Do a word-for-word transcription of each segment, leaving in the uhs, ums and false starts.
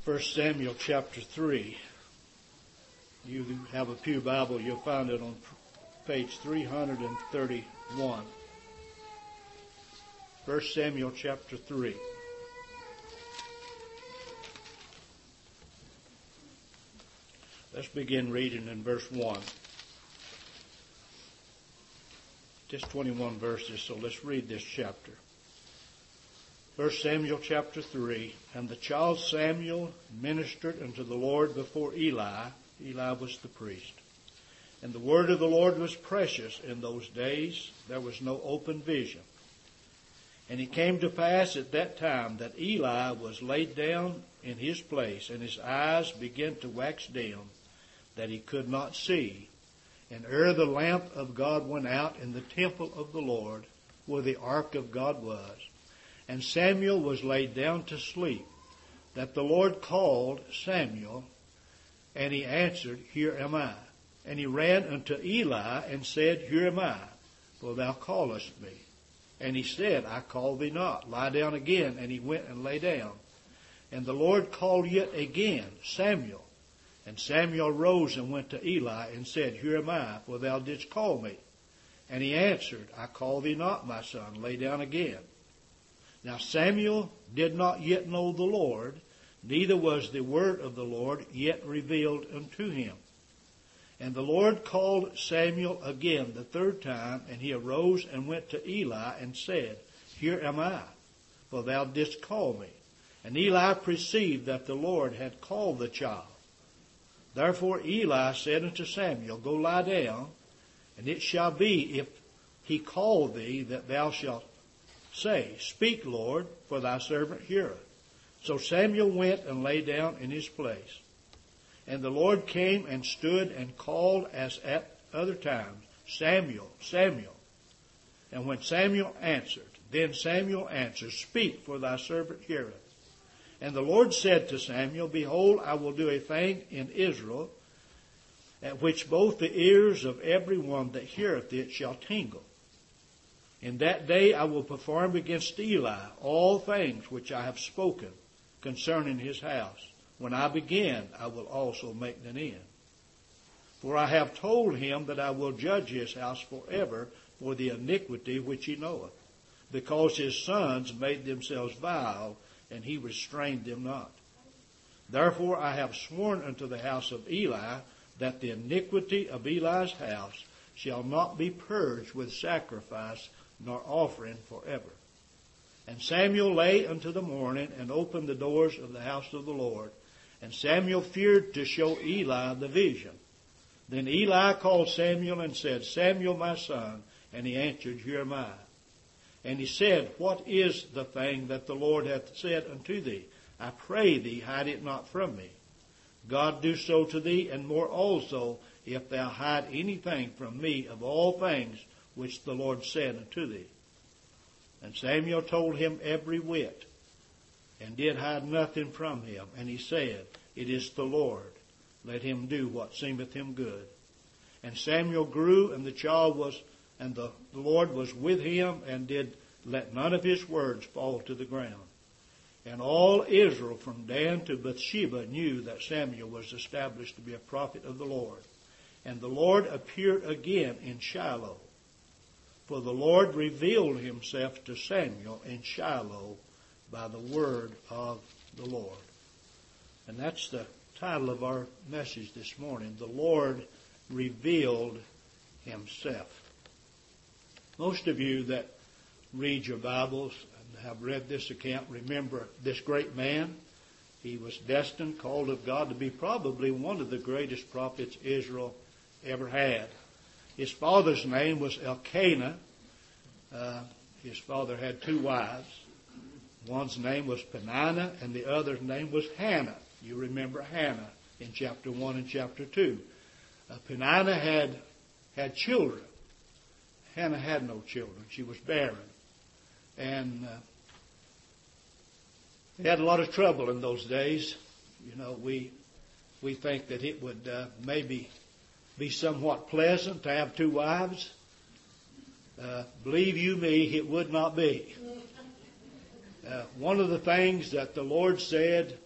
First Samuel chapter three. You have a pew Bible, you'll find it on page three thirty-one. First Samuel chapter three. Let's begin reading in verse one. Just twenty-one verses, so let's read this chapter. First Samuel chapter three. And the child Samuel ministered unto the Lord before Eli. Eli was the priest. And the word of the Lord was precious in those days. There was no open vision. And it came to pass at that time that Eli was laid down in his place, and his eyes began to wax dim, that he could not see. And ere the lamp of God went out in the temple of the Lord, where the ark of God was. And Samuel was laid down to sleep, that the Lord called Samuel, and he answered, Here am I. And he ran unto Eli and said, Here am I, for thou callest me. And he said, I call thee not. Lie down again. And he went and lay down. And the Lord called yet again, Samuel. And Samuel rose and went to Eli and said, Here am I, for thou didst call me. And he answered, I call thee not, my son. Lay down again. Now Samuel did not yet know the Lord, neither was the word of the Lord yet revealed unto him. And the Lord called Samuel again the third time, and he arose and went to Eli and said, Here am I, for thou didst call me. And Eli perceived that the Lord had called the child. Therefore Eli said unto Samuel, Go lie down, and it shall be, if he call thee, that thou shalt say, Speak, Lord, for thy servant heareth. So Samuel went and lay down in his place. And the Lord came and stood and called as at other times, Samuel, Samuel. And when Samuel answered, then Samuel answered, Speak, for thy servant heareth. And the Lord said to Samuel, Behold, I will do a thing in Israel, at which both the ears of every one that heareth it shall tingle. In that day I will perform against Eli all things which I have spoken concerning his house. When I begin, I will also make an end. For I have told him that I will judge his house forever for the iniquity which he knoweth, because his sons made themselves vile, and he restrained them not. Therefore I have sworn unto the house of Eli that the iniquity of Eli's house shall not be purged with sacrifice nor offering forever. And Samuel lay unto the morning and opened the doors of the house of the Lord. And Samuel feared to show Eli the vision. Then Eli called Samuel and said, Samuel, my son. And he answered, Here am I. And he said, What is the thing that the Lord hath said unto thee? I pray thee, hide it not from me. God do so to thee, and more also, if thou hide anything from me of all things which the Lord said unto thee. And Samuel told him every whit, and did hide nothing from him. And he said, It is the Lord. Let him do what seemeth him good. And Samuel grew, and the child was, and the Lord was with him, and did let none of his words fall to the ground. And all Israel from Dan to Bathsheba knew that Samuel was established to be a prophet of the Lord. And the Lord appeared again in Shiloh. For the Lord revealed himself to Samuel in Shiloh by the word of the Lord. And that's the title of our message this morning. The Lord revealed himself. Most of you that read your Bibles and have read this account remember this great man. He was destined, called of God, to be probably one of the greatest prophets Israel ever had. His father's name was Elkanah. Uh, his father had two wives. One's name was Peninnah, and the other's name was Hannah. You remember Hannah in chapter one and chapter two. Uh, Peninnah had had children. Hannah had no children. She was barren. And uh, they had a lot of trouble in those days. You know, we we think that it would uh, maybe be somewhat pleasant to have two wives. Uh, believe you me, it would not be. Uh, one of the things that the Lord said uh,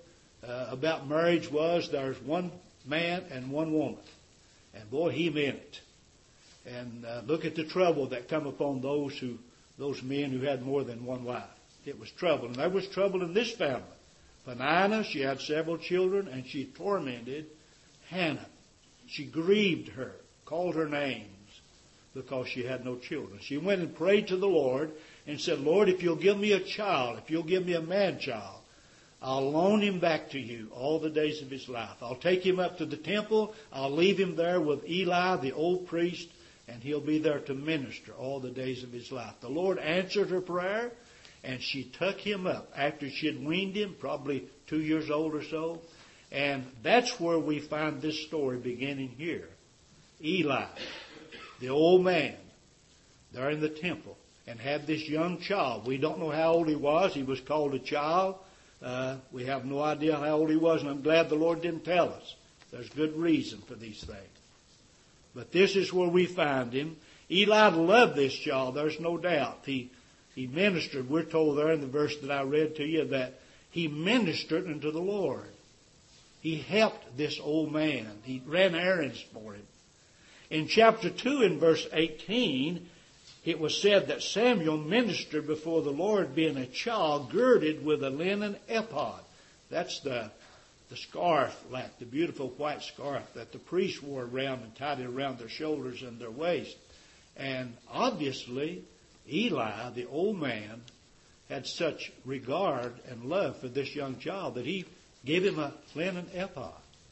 uh, about marriage was there's one man and one woman. And boy, he meant it. And uh, look at the trouble that come upon those who, those men who had more than one wife. It was trouble. And there was trouble in this family. Peninnah, she had several children, and she tormented Hannah. She grieved her, called her names, because she had no children. She went and prayed to the Lord and said, Lord, if you'll give me a child, if you'll give me a man child, I'll loan him back to you all the days of his life. I'll take him up to the temple. I'll leave him there with Eli, the old priest, and he'll be there to minister all the days of his life. The Lord answered her prayer, and she took him up after she had weaned him, probably two years old or so. And that's where we find this story beginning here. Eli, the old man, there in the temple, and had this young child. We don't know how old he was. He was called a child. Uh, we have no idea how old he was, and I'm glad the Lord didn't tell us. There's good reason for these things. But this is where we find him. Eli loved this child, there's no doubt. He, he ministered. We're told there in the verse that I read to you that he ministered unto the Lord. He helped this old man. He ran errands for him. In chapter two, in verse eighteen, it was said that Samuel ministered before the Lord being a child girded with a linen ephod. That's the, the scarf, like the beautiful white scarf that the priests wore around and tied it around their shoulders and their waist. And obviously, Eli, the old man, had such regard and love for this young child that he gave him a linen ephod.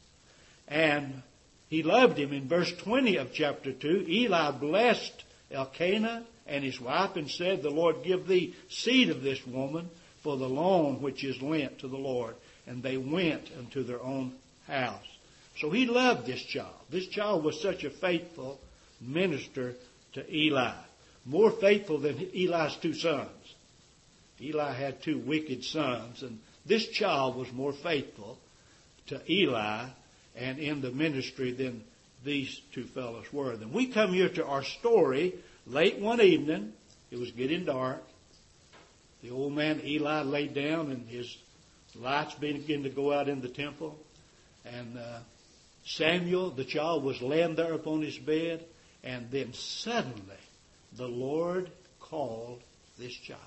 And he loved him. In verse twenty of chapter two, Eli blessed Elkanah and his wife and said, the Lord give thee seed of this woman for the loan which is lent to the Lord. And they went unto their own house. So he loved this child. This child was such a faithful minister to Eli. More faithful than Eli's two sons. Eli had two wicked sons, and this child was more faithful to Eli and in the ministry than these two fellows were. Then we come here to our story late one evening. It was getting dark. The old man Eli laid down, and his lights began to go out in the temple. And uh, Samuel, the child, was laying there upon his bed. And then suddenly the Lord called this child.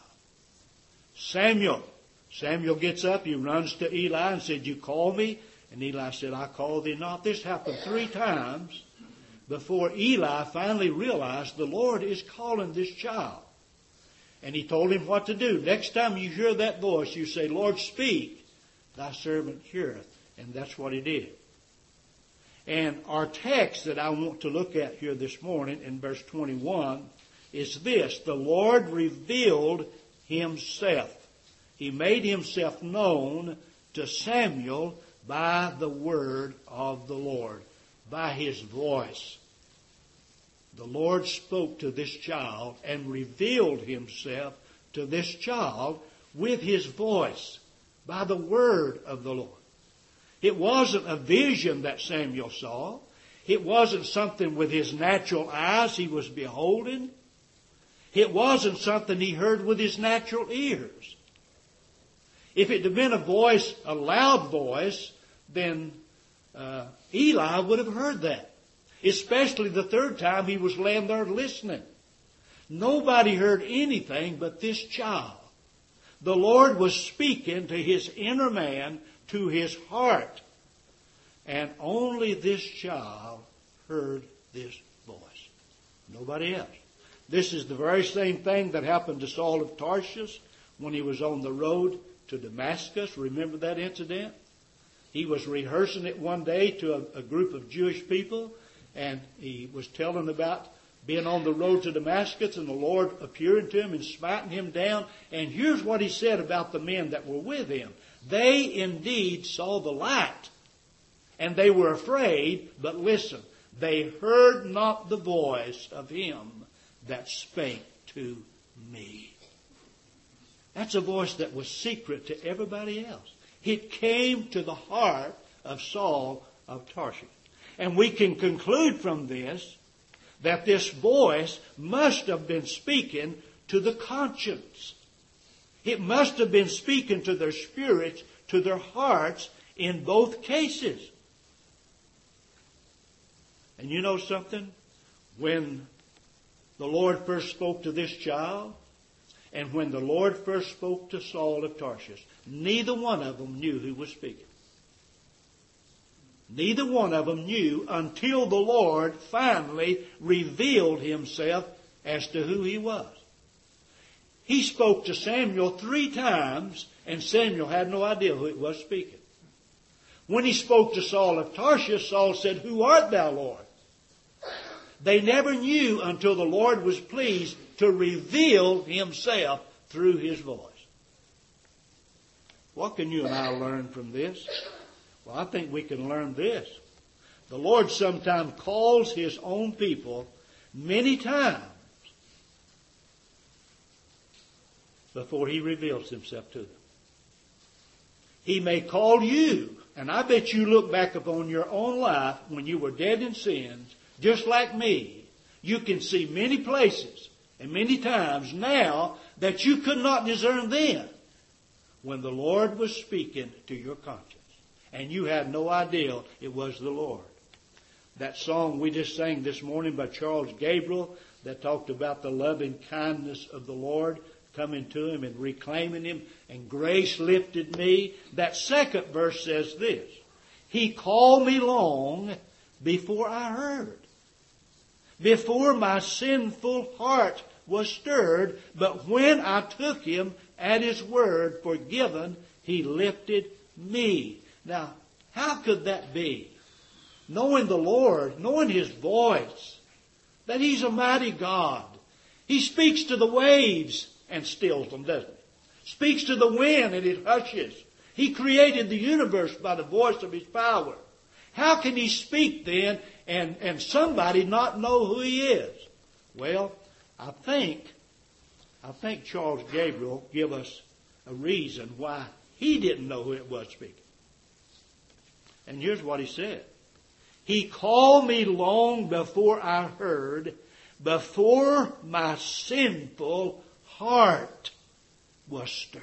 Samuel. Samuel gets up. He runs to Eli and said, you call me? And Eli said, I call thee not. This happened three times before Eli finally realized the Lord is calling this child. And he told him what to do. Next time you hear that voice, you say, Lord, speak, thy servant heareth. And that's what he did. And our text that I want to look at here this morning in verse twenty-one is this. The Lord revealed himself. He made himself known to Samuel by the word of the Lord, by his voice. The Lord spoke to this child and revealed himself to this child with his voice, by the word of the Lord. It wasn't a vision that Samuel saw. It wasn't something with his natural eyes he was beholding. It wasn't something he heard with his natural ears. If it had been a voice, a loud voice, then uh, Eli would have heard that. Especially the third time he was laying there listening. Nobody heard anything but this child. The Lord was speaking to his inner man, to his heart. And only this child heard this voice. Nobody else. This is the very same thing that happened to Saul of Tarsus when he was on the road to Damascus. Remember that incident? He was rehearsing it one day to a, a group of Jewish people, and he was telling about being on the road to Damascus and the Lord appearing to him and smiting him down. And here's what he said about the men that were with him. They indeed saw the light, and they were afraid, but listen, they heard not the voice of him that spake to me. That's a voice that was secret to everybody else. It came to the heart of Saul of Tarsus. And we can conclude from this that this voice must have been speaking to the conscience. It must have been speaking to their spirits, to their hearts, in both cases. And you know something? When the Lord first spoke to this child, and when the Lord first spoke to Saul of Tarsus, neither one of them knew who was speaking. Neither one of them knew until the Lord finally revealed Himself as to who He was. He spoke to Samuel three times, and Samuel had no idea who it was speaking. When He spoke to Saul of Tarsus, Saul said, "Who art thou, Lord?" They never knew until the Lord was pleased to reveal Himself through His voice. What can you and I learn from this? Well, I think we can learn this. The Lord sometimes calls His own people many times before He reveals Himself to them. He may call you, and I bet you look back upon your own life when you were dead in sins, just like me. You can see many places and many times now that you could not discern then when the Lord was speaking to your conscience. And you had no idea it was the Lord. That song we just sang this morning by Charles Gabriel that talked about the loving kindness of the Lord coming to him and reclaiming him, and grace lifted me. That second verse says this: He called me long before I heard, before my sinful heart was stirred, but when I took Him at His word, forgiven, He lifted me. Now, how could that be? Knowing the Lord, knowing His voice, that He's a mighty God. He speaks to the waves and stills them, doesn't He? Speaks to the wind and it hushes. He created the universe by the voice of His power. How can He speak then and, and somebody not know who He is? Well, I think, I think Charles Gabriel give us a reason why he didn't know who it was speaking. And here's what he said. He called me long before I heard, before my sinful heart was stirred.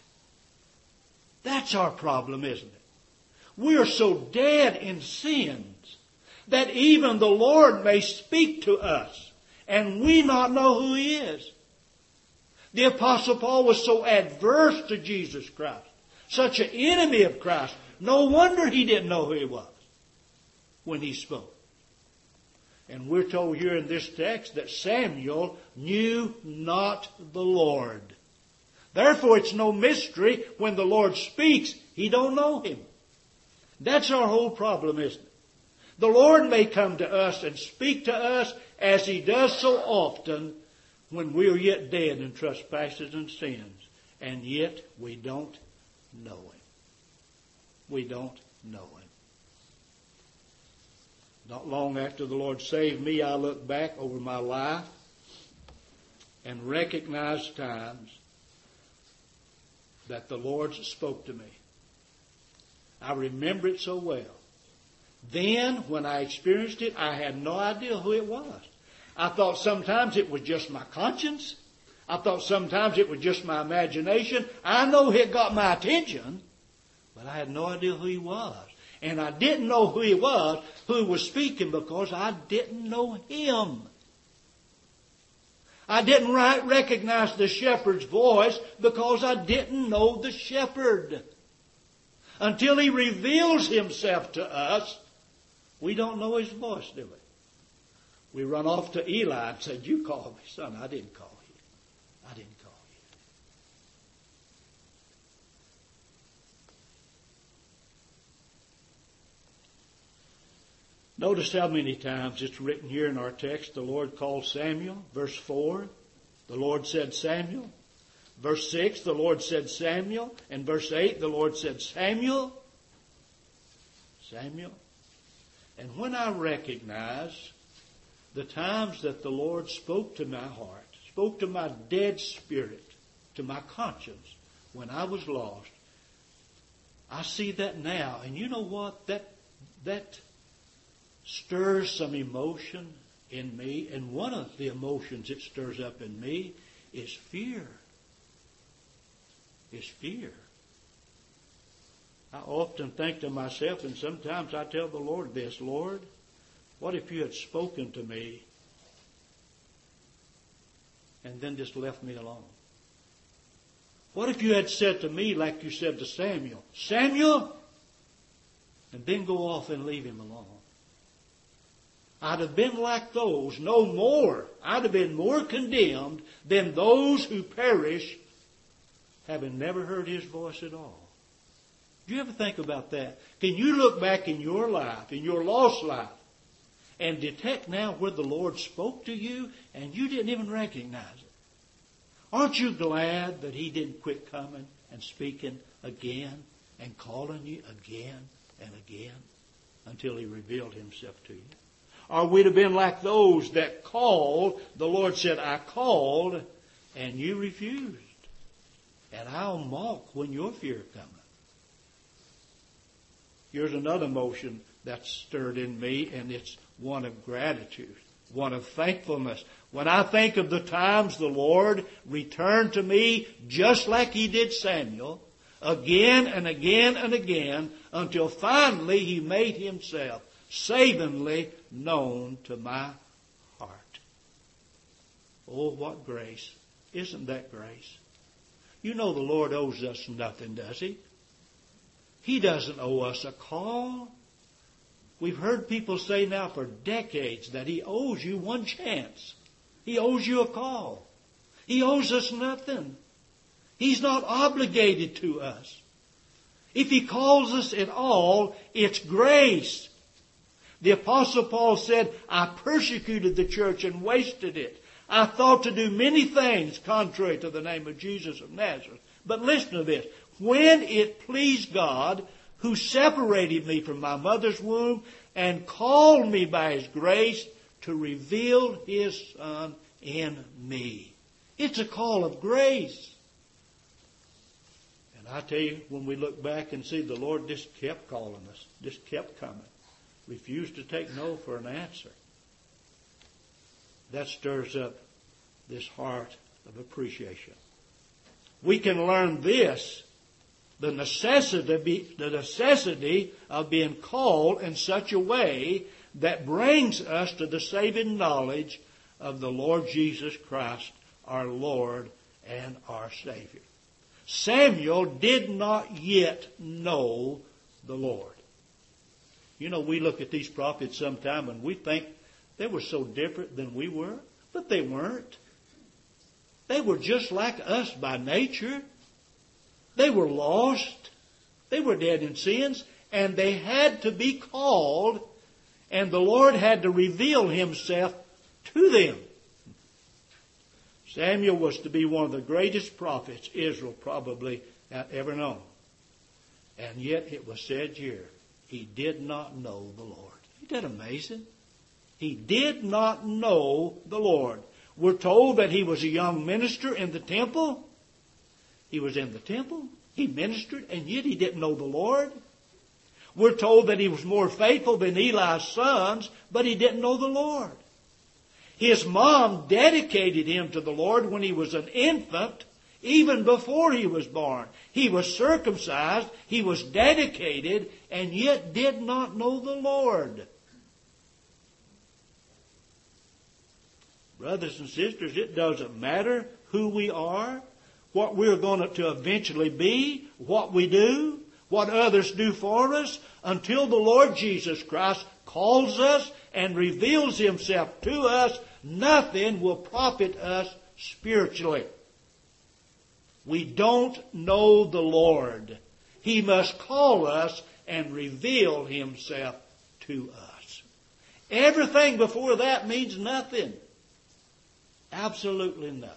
That's our problem, isn't it? We are so dead in sins that even the Lord may speak to us and we not know who He is. The Apostle Paul was so adverse to Jesus Christ, such an enemy of Christ. No wonder he didn't know who He was when he spoke. And we're told here in this text that Samuel knew not the Lord. Therefore, it's no mystery when the Lord speaks, he don't know Him. That's our whole problem, isn't it? The Lord may come to us and speak to us as He does so often when we are yet dead in trespasses and sins, and yet we don't know Him. We don't know Him. Not long after the Lord saved me, I looked back over my life and recognized times that the Lord spoke to me. I remember it so well. Then, when I experienced it, I had no idea who it was. I thought sometimes it was just my conscience. I thought sometimes it was just my imagination. I know it got my attention, but I had no idea who He was. And I didn't know who He was, who was speaking, because I didn't know Him. I didn't recognize the shepherd's voice because I didn't know the shepherd. Until He reveals Himself to us, we don't know His voice, do we? We run off to Eli and said, "You called me." "Son, I didn't call you. I didn't call you." Notice how many times it's written here in our text. The Lord called Samuel. Verse four, the Lord said Samuel. Verse six, the Lord said Samuel. And verse eight, the Lord said Samuel. Samuel. And when I recognize the times that the Lord spoke to my heart, spoke to my dead spirit, to my conscience, when I was lost, I see that now. And you know what? That, that stirs some emotion in me. And one of the emotions it stirs up in me is fear. Is fear. I often think to myself, and sometimes I tell the Lord this, Lord, what if you had spoken to me and then just left me alone? What if you had said to me like you said to Samuel, Samuel, and then go off and leave him alone? I'd have been like those, no more. I'd have been more condemned than those who perish having never heard his voice at all. Do you ever think about that? Can you look back in your life, in your lost life, and detect now where the Lord spoke to you and you didn't even recognize it? Aren't you glad that He didn't quit coming and speaking again and calling you again and again until He revealed Himself to you? Or we'd have been like those that called. The Lord said, I called, and you refused. And I'll mock when your fear cometh. Here's another emotion that's stirred in me, and it's one of gratitude, one of thankfulness. When I think of the times the Lord returned to me just like He did Samuel, again and again and again, until finally He made Himself savingly known to my heart. Oh, what grace. Isn't that grace? You know the Lord owes us nothing, does He? He doesn't owe us a call. We've heard people say now for decades that He owes you one chance. He owes you a call. He owes us nothing. He's not obligated to us. If He calls us at all, it's grace. The Apostle Paul said, I persecuted the church and wasted it. I thought to do many things contrary to the name of Jesus of Nazareth. But listen to this. When it pleased God, who separated me from my mother's womb and called me by His grace to reveal His Son in me. It's a call of grace. And I tell you, when we look back and see the Lord just kept calling us, just kept coming, refused to take no for an answer. That stirs up this heart of appreciation. We can learn this, the necessity, the necessity of being called in such a way that brings us to the saving knowledge of the Lord Jesus Christ, our Lord and our Savior. Samuel did not yet know the Lord. You know, we look at these prophets sometime and we think they were so different than we were, but they weren't. They were just like us by nature. They were lost. They were dead in sins, and they had to be called, and the Lord had to reveal Himself to them. Samuel was to be one of the greatest prophets Israel probably had ever known. And yet it was said here, he did not know the Lord. Isn't that amazing? He did not know the Lord. We're told that he was a young minister in the temple. He was in the temple. He ministered, and yet he didn't know the Lord. We're told that he was more faithful than Eli's sons, but he didn't know the Lord. His mom dedicated him to the Lord when he was an infant, even before he was born. He was circumcised, he was dedicated, and yet did not know the Lord. Brothers and sisters, it doesn't matter who we are, what we're going to eventually be, what we do, what others do for us, until the Lord Jesus Christ calls us and reveals Himself to us, nothing will profit us spiritually. We don't know the Lord. He must call us and reveal Himself to us. Everything before that means nothing. Absolutely nothing.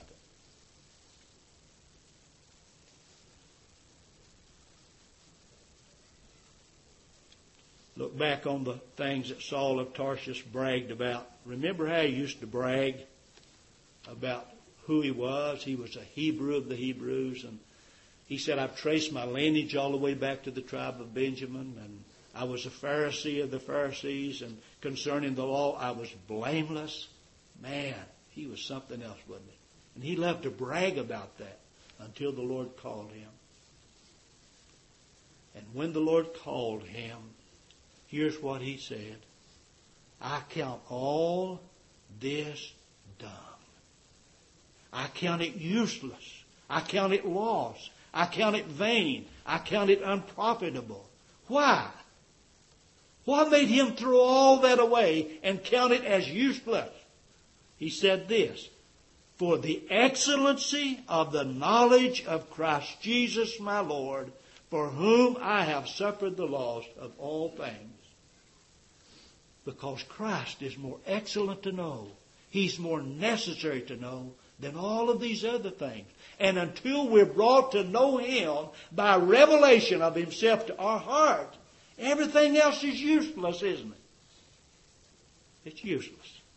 Look back on the things that Saul of Tarsus bragged about. Remember how he used to brag about who he was? He was a Hebrew of the Hebrews, and he said, I've traced my lineage all the way back to the tribe of Benjamin, and I was a Pharisee of the Pharisees, and concerning the law, I was blameless. Man, he was something else, wasn't he? And he loved to brag about that until the Lord called him. And when the Lord called him, here's what he said. I count all this dung. I count it useless. I count it loss. I count it vain. I count it unprofitable. Why? What made him throw all that away and count it as useless? He said this, for the excellency of the knowledge of Christ Jesus my Lord, for whom I have suffered the loss of all things. Because Christ is more excellent to know. He's more necessary to know than all of these other things. And until we're brought to know Him by revelation of Himself to our heart, everything else is useless, isn't it? It's useless.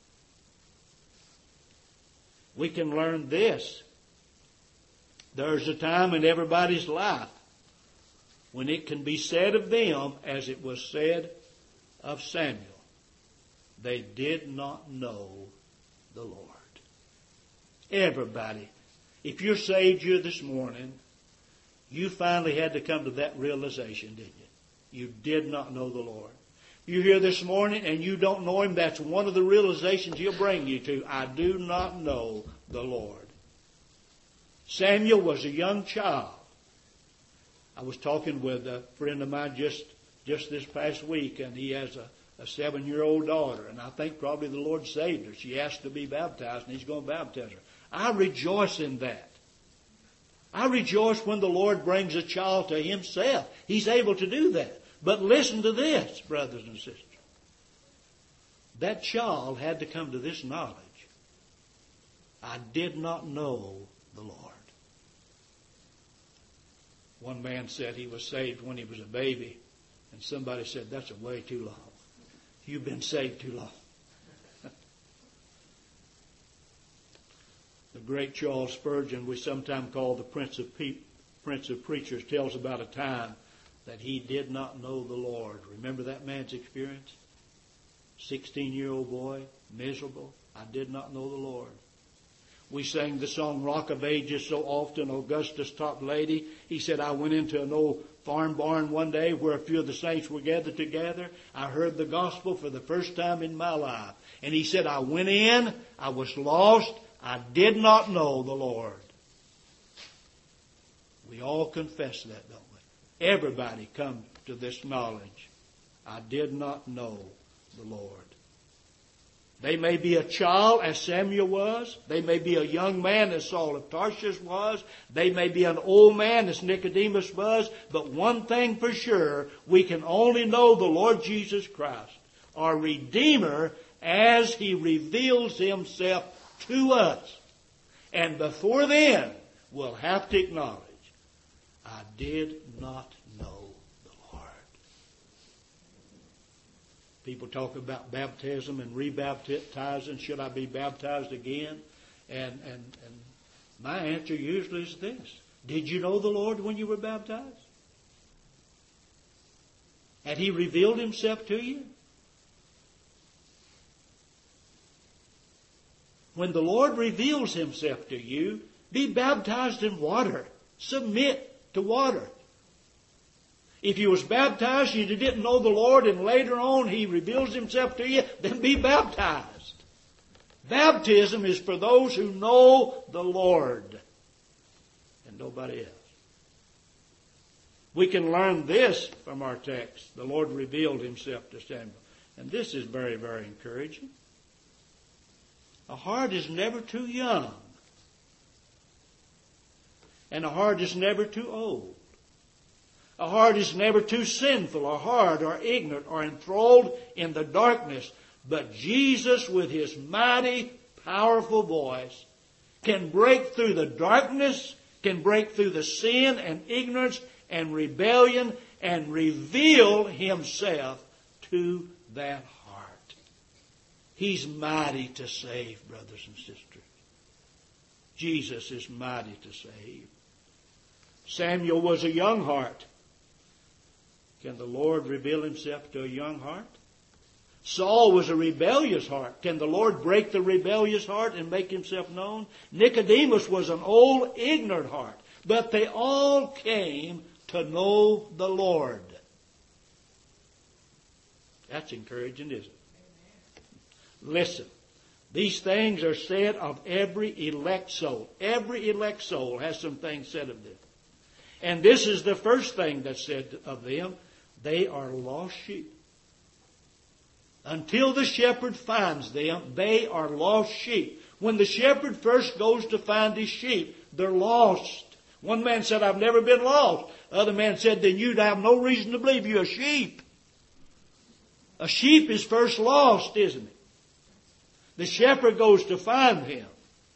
We can learn this. There's a time in everybody's life when it can be said of them as it was said of Samuel. They did not know the Lord. Everybody. If you're saved here this morning, you finally had to come to that realization, didn't you? You did not know the Lord. You're here this morning and you don't know Him. That's one of the realizations He'll bring you to. I do not know the Lord. Samuel was a young child. I was talking with a friend of mine just, just this past week, and he has a, a seven-year-old daughter, and I think probably the Lord saved her. She asked to be baptized, and He's going to baptize her. I rejoice in that. I rejoice when the Lord brings a child to Himself. He's able to do that. But listen to this, brothers and sisters. That child had to come to this knowledge. I did not know the Lord. One man said he was saved when he was a baby, and somebody said, that's a way too long. You've been saved too long. The great Charles Spurgeon, we sometimes call the Prince of, Pe- Prince of Preachers, tells about a time that he did not know the Lord. Remember that man's experience? sixteen-year-old boy, miserable. I did not know the Lord. We sang the song Rock of Ages so often. Augustus Toplady, he said, I went into an old farm barn one day where a few of the saints were gathered together. I heard the gospel for the first time in my life. And he said, I went in, I was lost, I did not know the Lord. We all confess that, don't we? Everybody come to this knowledge. I did not know the Lord. They may be a child as Samuel was. They may be a young man as Saul of Tarsus was. They may be an old man as Nicodemus was. But one thing for sure, we can only know the Lord Jesus Christ, our Redeemer, as He reveals Himself to us. And before then, we'll have to acknowledge, I did not know the Lord. People talk about baptism and rebaptizing. Should I be baptized again? And, and, and my answer usually is this. Did you know the Lord when you were baptized? Had He revealed Himself to you? When the Lord reveals Himself to you, be baptized in water. Submit to water. If you was baptized and you didn't know the Lord and later on He reveals Himself to you, then be baptized. Baptism is for those who know the Lord and nobody else. We can learn this from our text. The Lord revealed Himself to Samuel. And this is very, very encouraging. A heart is never too young. And a heart is never too old. A heart is never too sinful or hard or ignorant or enthralled in the darkness. But Jesus, with His mighty, powerful voice, can break through the darkness, can break through the sin and ignorance and rebellion and reveal Himself to that heart. He's mighty to save, brothers and sisters. Jesus is mighty to save. Samuel was a young heart. Can the Lord reveal Himself to a young heart? Saul was a rebellious heart. Can the Lord break the rebellious heart and make Himself known? Nicodemus was an old, ignorant heart. But they all came to know the Lord. That's encouraging, isn't it? Listen, these things are said of every elect soul. Every elect soul has some things said of them. And this is the first thing that's said of them. They are lost sheep. Until the shepherd finds them, they are lost sheep. When the shepherd first goes to find his sheep, they're lost. One man said, I've never been lost. The other man said, then you'd have no reason to believe you're a sheep. A sheep is first lost, isn't it? The shepherd goes to find him.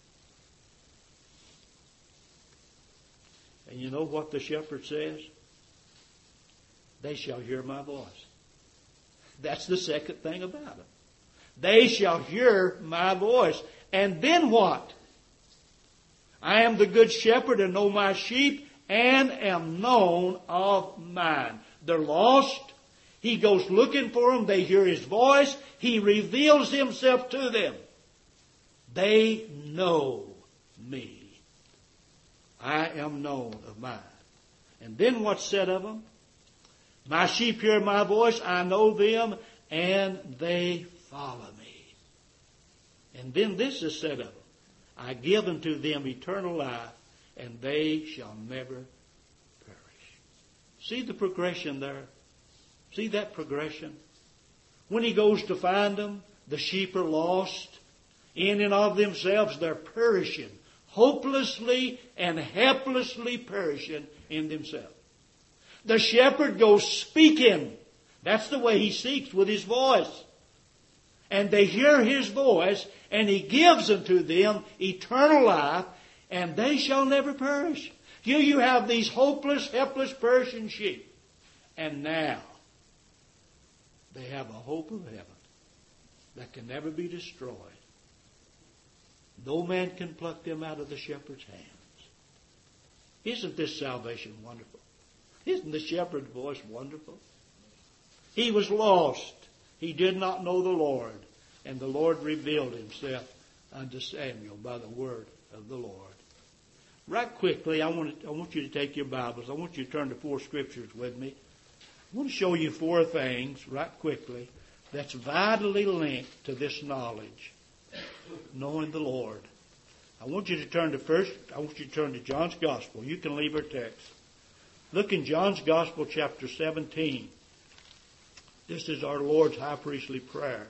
And you know what the shepherd says? They shall hear my voice. That's the second thing about them. They shall hear my voice. And then what? I am the good shepherd and know my sheep and am known of mine. They're lost. He goes looking for them. They hear his voice. He reveals himself to them. They know me. I am known of mine. And then what's said of them? My sheep hear my voice. I know them and they follow me. And then this is said of them. I give unto them eternal life and they shall never perish. See the progression there? See that progression? When he goes to find them, the sheep are lost. In and of themselves, they're perishing. Hopelessly and helplessly perishing in themselves. The shepherd goes speaking. That's the way he speaks, with his voice. And they hear his voice, and he gives unto them eternal life, and they shall never perish. Here you have these hopeless, helpless, perishing sheep. And now, they have a hope of heaven that can never be destroyed. No man can pluck them out of the shepherd's hands. Isn't this salvation wonderful? Isn't the shepherd's voice wonderful? He was lost. He did not know the Lord. And the Lord revealed himself unto Samuel by the word of the Lord. Right quickly, I want, to, I want you to take your Bibles. I want you to turn to four scriptures with me. I want to show you four things right quickly that's vitally linked to this knowledge. Knowing the Lord. I want you to turn to first, I want you to turn to John's Gospel. You can leave our text. Look in John's Gospel, chapter seventeen. This is our Lord's high priestly prayer.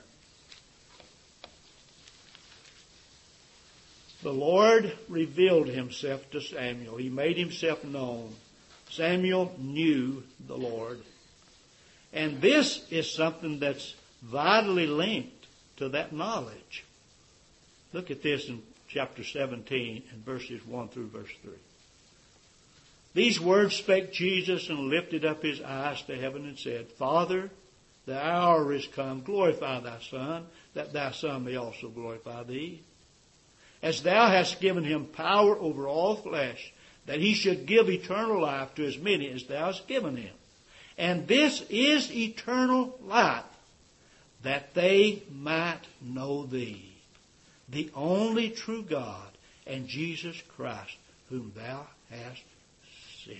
The Lord revealed himself to Samuel. He made himself known. Samuel knew the Lord. And this is something that's vitally linked to that knowledge. Look at this in chapter seventeen and verses one through verse three. These words spake Jesus and lifted up his eyes to heaven and said, Father, the hour is come. Glorify thy Son, that thy Son may also glorify thee. As thou hast given him power over all flesh, that he should give eternal life to as many as thou hast given him. And this is eternal life, that they might know thee, the only true God, and Jesus Christ, whom thou hast sent.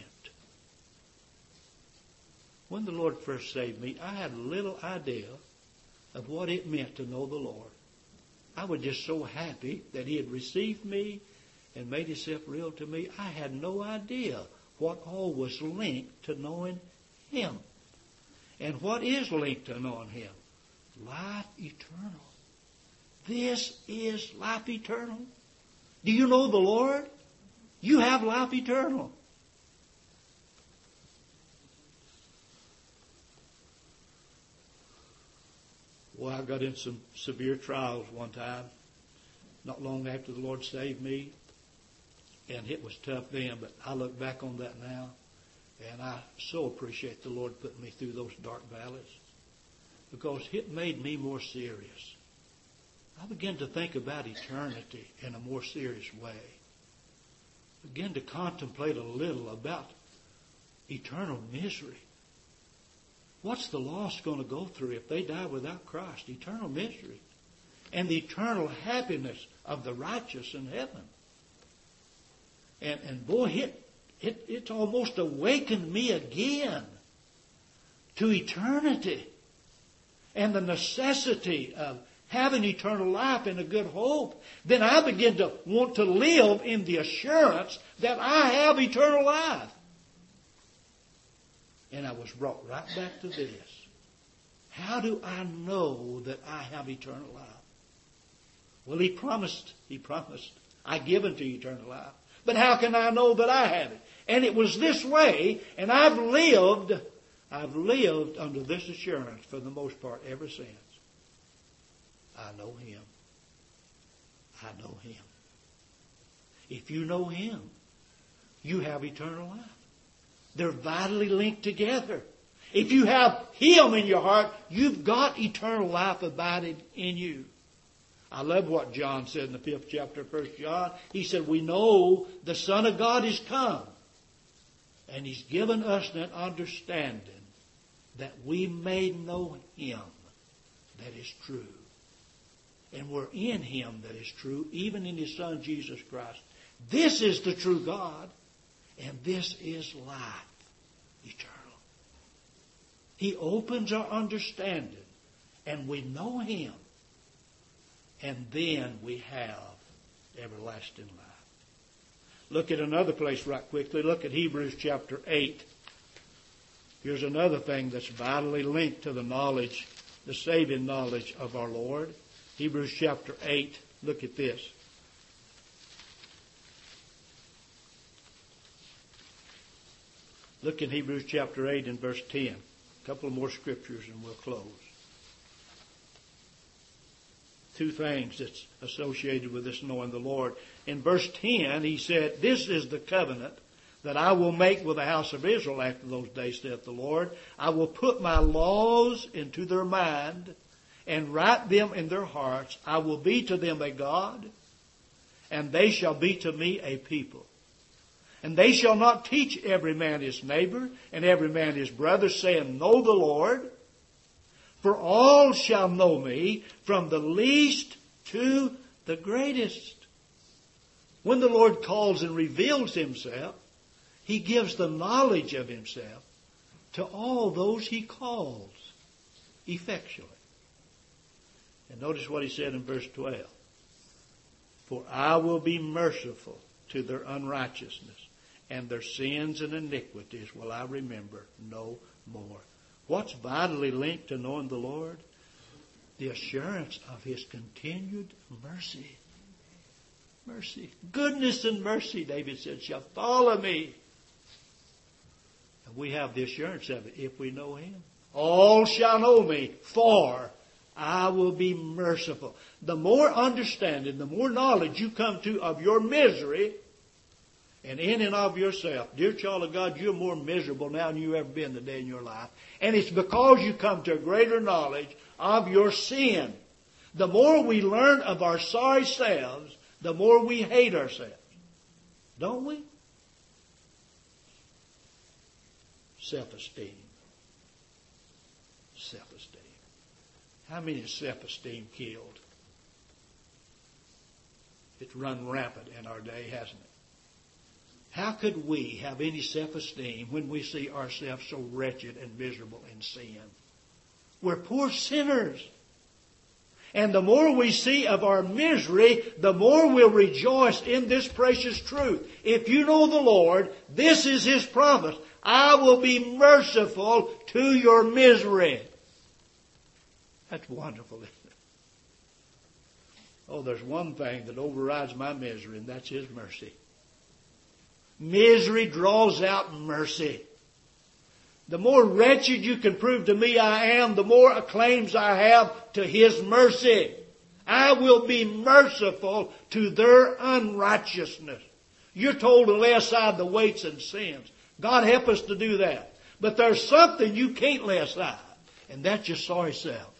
When the Lord first saved me, I had little idea of what it meant to know the Lord. I was just so happy that he had received me and made himself real to me. I had no idea what all was linked to knowing him. And what is linked to knowing him? Life eternal. This is life eternal. Do you know the Lord? You have life eternal. Well, I got in some severe trials one time, not long after the Lord saved me, and it was tough then, but I look back on that now, and I so appreciate the Lord putting me through those dark valleys, because it made me more serious. I began to think about eternity in a more serious way. Began to contemplate a little about eternal misery. What's the lost going to go through if they die without Christ? Eternal misery. And the eternal happiness of the righteous in heaven. And, and boy, it, it, it's almost awakened me again to eternity and the necessity of having eternal life and a good hope. Then I begin to want to live in the assurance that I have eternal life. And I was brought right back to this. How do I know that I have eternal life? Well, He promised, He promised, I give unto you eternal life. But how can I know that I have it? And it was this way, and I've lived, I've lived under this assurance for the most part ever since. I know Him. I know Him. If you know Him, you have eternal life. They're vitally linked together. If you have Him in your heart, you've got eternal life abiding in you. I love what John said in the fifth chapter of First John. He said, we know the Son of God is come, and He's given us an understanding that we may know Him that is true. And we're in Him that is true, even in His Son Jesus Christ. This is the true God, and this is life eternal. He opens our understanding, and we know Him, and then we have everlasting life. Look at another place right quickly. Look at Hebrews chapter eight. Here's another thing that's vitally linked to the knowledge, the saving knowledge of our Lord. Hebrews chapter eight. Look at this. Look in Hebrews chapter eight and verse ten. A couple of more scriptures and we'll close. Two things that's associated with this knowing the Lord. In verse ten, he said, this is the covenant that I will make with the house of Israel after those days, saith the Lord. I will put my laws into their mind and write them in their hearts. I will be to them a God, and they shall be to me a people. And they shall not teach every man his neighbor and every man his brother, saying, know the Lord. For all shall know me, from the least to the greatest. When the Lord calls and reveals Himself, He gives the knowledge of Himself to all those He calls effectually. And notice what He said in verse twelve. For I will be merciful to their unrighteousness, and their sins and iniquities will I remember no more. What's vitally linked to knowing the Lord? The assurance of His continued mercy. Mercy. Goodness and mercy, David said, shall follow me. And we have the assurance of it if we know Him. All shall know me, for I will be merciful. The more understanding, the more knowledge you come to of your misery, and in and of yourself. Dear child of God, you're more miserable now than you've ever been today in your life. And it's because you come to a greater knowledge of your sin. The more we learn of our sorry selves, the more we hate ourselves. Don't we? Self-esteem. Self-esteem. How many is self-esteem killed? It's run rampant in our day, hasn't it? How could we have any self-esteem when we see ourselves so wretched and miserable in sin? We're poor sinners. And the more we see of our misery, the more we'll rejoice in this precious truth. If you know the Lord, this is His promise. I will be merciful to your misery. That's wonderful, isn't it? Oh, there's one thing that overrides my misery, and that's His mercy. Misery draws out mercy. The more wretched you can prove to me I am, the more claims I have to His mercy. I will be merciful to their unrighteousness. You're told to lay aside the weights and sins. God help us to do that. But there's something you can't lay aside, and that's your sorry self.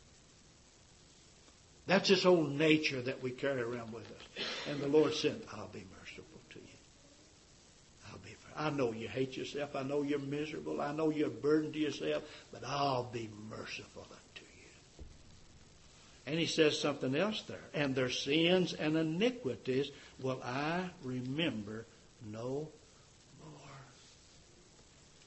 That's this old nature that we carry around with us. And the Lord said, I'll be merciful to you. I'll be. I know you hate yourself. I know you're miserable. I know you're a burden to yourself. But I'll be merciful unto you. And He says something else there. And their sins and iniquities will I remember no more.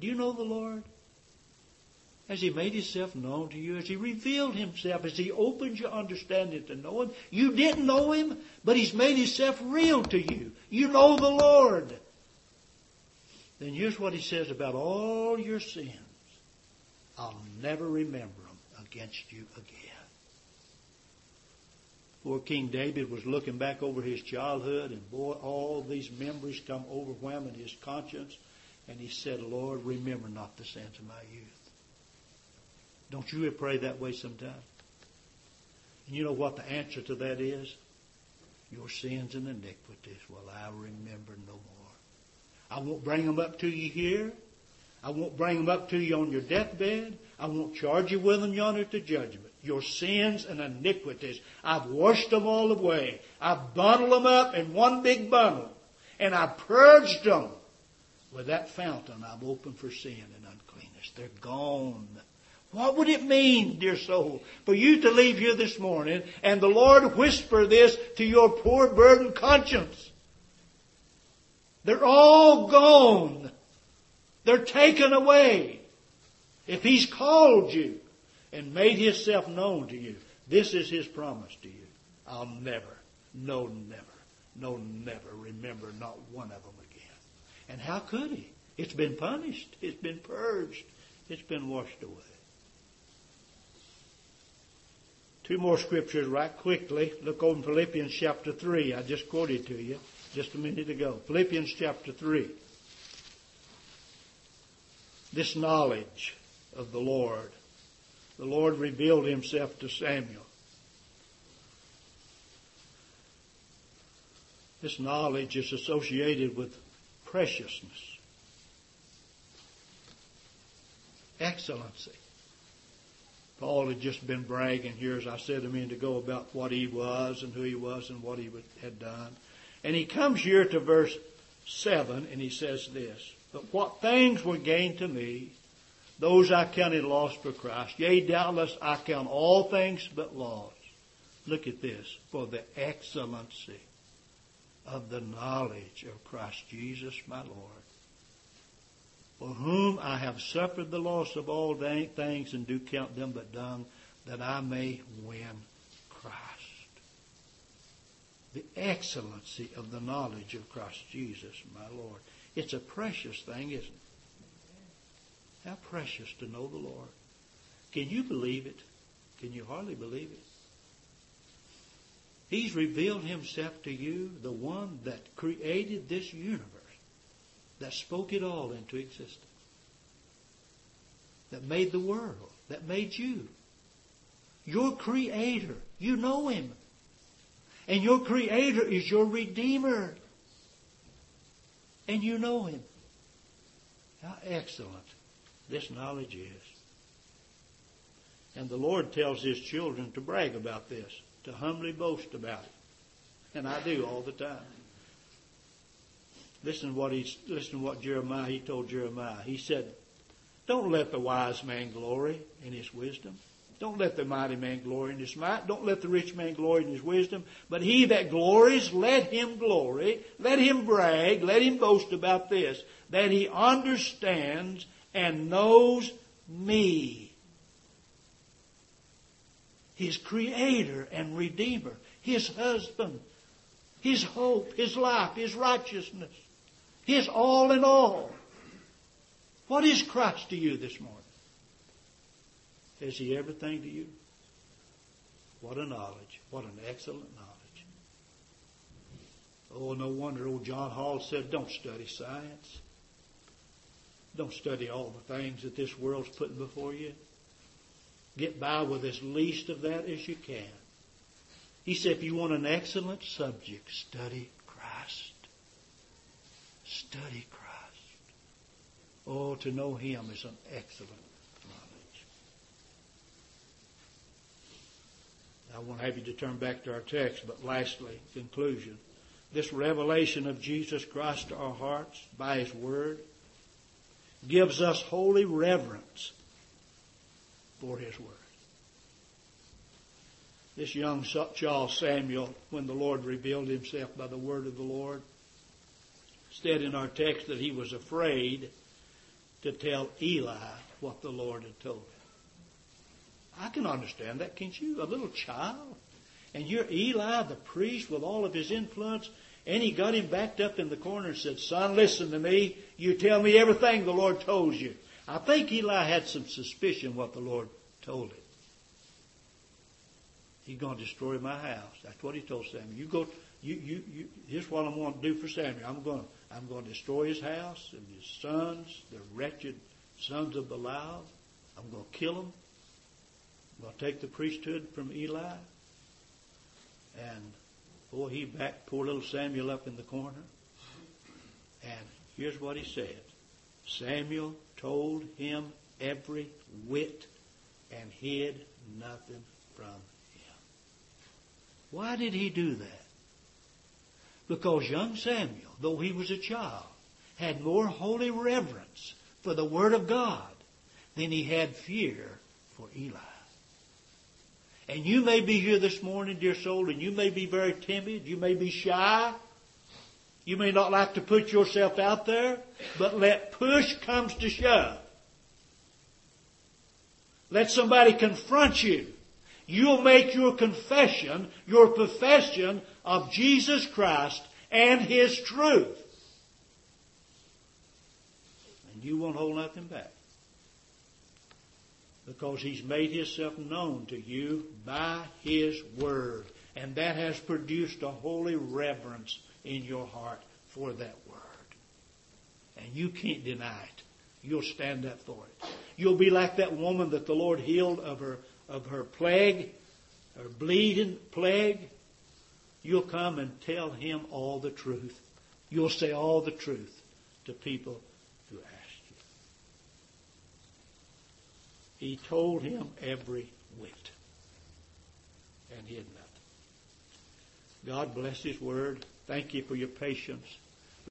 Do you know the Lord? Has He made Himself known to you? Has He revealed Himself? Has He opened your understanding to know Him? You didn't know Him, but He's made Himself real to you. You know the Lord. Then here's what He says about all your sins. I'll never remember them against you again. Poor King David was looking back over his childhood, and boy, all these memories come overwhelming his conscience. And he said, Lord, remember not the sins of my youth. Don't you ever pray that way sometime? And you know what the answer to that is? Your sins and iniquities will I remember no more. I won't bring them up to you here. I won't bring them up to you on your deathbed. I won't charge you with them yonder at the judgment. Your sins and iniquities, I've washed them all away. I've bundled them up in one big bundle. And I've purged them with that fountain I've opened for sin and uncleanness. They're gone. What would it mean, dear soul, for you to leave here this morning and the Lord whisper this to your poor burdened conscience? They're all gone. They're taken away. If He's called you and made Himself known to you, this is His promise to you. I'll never, no never, no never remember not one of them again. And how could He? It's been punished. It's been purged. It's been washed away. Two more scriptures right quickly. Look over in Philippians chapter three. I just quoted to you just a minute ago. Philippians chapter three. This knowledge of the Lord. The Lord revealed Himself to Samuel. This knowledge is associated with preciousness, excellency. Paul had just been bragging here, as I said a minute ago, about what he was and who he was and what he had done. And he comes here to verse seven and he says this, but what things were gained to me, those I counted loss for Christ. Yea, doubtless I count all things but loss. Look at this. For the excellency of the knowledge of Christ Jesus my Lord, for whom I have suffered the loss of all things and do count them but dung, that I may win Christ. The excellency of the knowledge of Christ Jesus my Lord. It's a precious thing, isn't it? How precious to know the Lord. Can you believe it? Can you hardly believe it? He's revealed Himself to you, the one that created this universe, that spoke it all into existence, that made the world, that made you. Your Creator. You know Him. And your Creator is your Redeemer. And you know Him. How excellent this knowledge is. And the Lord tells His children to brag about this, to humbly boast about it. And I do all the time. Listen what he, listen what Jeremiah, he told Jeremiah. He said, don't let the wise man glory in his wisdom. Don't let the mighty man glory in his might. Don't let the rich man glory in his wisdom. But he that glories, let him glory. Let him brag. Let him boast about this, that he understands and knows me, His Creator and Redeemer, His husband, His hope, His life, His righteousness, His all in all. What is Christ to you this morning? Is He everything to you? What a knowledge. What an excellent knowledge. Oh, no wonder old John Hall said, don't study science. Don't study all the things that this world's putting before you. Get by with as least of that as you can. He said, if you want an excellent subject, study Christ. Study Christ. Oh, to know Him is an excellent knowledge. I won't have you to turn back to our text, but lastly, conclusion. This revelation of Jesus Christ to our hearts by His Word gives us holy reverence for His Word. This young child Samuel, when the Lord revealed Himself by the word of the Lord, said in our text that he was afraid to tell Eli what the Lord had told him. I can understand that, can't you? A little child. And you're Eli, the priest, with all of his influence, and he got him backed up in the corner and said, son, listen to me. You tell me everything the Lord told you. I think Eli had some suspicion what the Lord told him. He's going to destroy my house. That's what he told Samuel. You go, you, you, you, here's what I'm going to do for Samuel. I'm going to, I'm going to destroy his house and his sons, the wretched sons of Belial. I'm going to kill them. I'm going to take the priesthood from Eli. And, boy, he backed poor little Samuel up in the corner. And here's what he said. Samuel told him every whit and hid nothing from him. Why did he do that? Because young Samuel, though he was a child, had more holy reverence for the Word of God than he had fear for Eli. And you may be here this morning, dear soul, and you may be very timid. You may be shy. You may not like to put yourself out there, but let push comes to shove. Let somebody confront you. You'll make your confession, your profession of Jesus Christ and His truth. And you won't hold nothing back. Because He's made Himself known to you by His Word. And that has produced a holy reverence in your heart for that Word. And you can't deny it. You'll stand up for it. You'll be like that woman that the Lord healed of her of her plague, her bleeding plague. You'll come and tell Him all the truth. You'll say all the truth to people who ask you. He told him every whit and hid nothing. God bless His Word. Thank you for your patience.